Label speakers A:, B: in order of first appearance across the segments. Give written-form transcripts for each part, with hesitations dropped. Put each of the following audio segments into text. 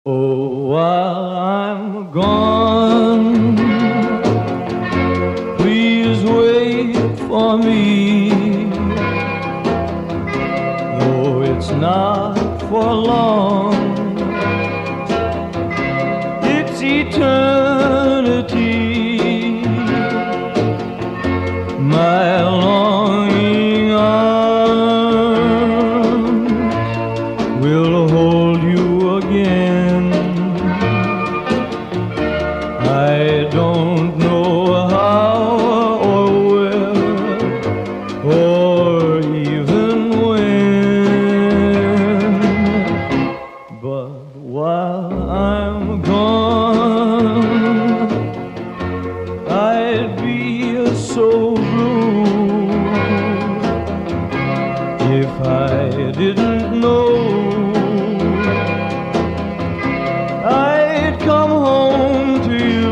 A: Oh, while I'm gone, please wait for me. Though it's not for long, it's eternity. My longing arms will hold you again. I don't know how or where or even when, but while I'm gone, I'd be so blue if I didn't know I'd come home to you.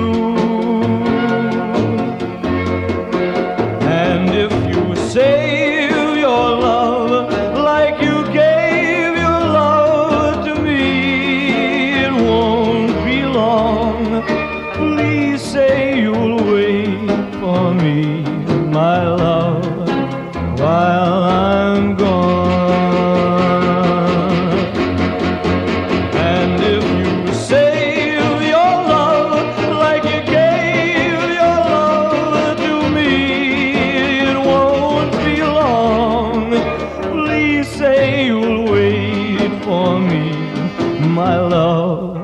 A: And if you save your love like you gave your love to me, it won't be long. Please say you'll wait for me, my love, while I'm gone. And if you save your love like you gave your love to me, it won't be long. Please say you'll wait for me, my love,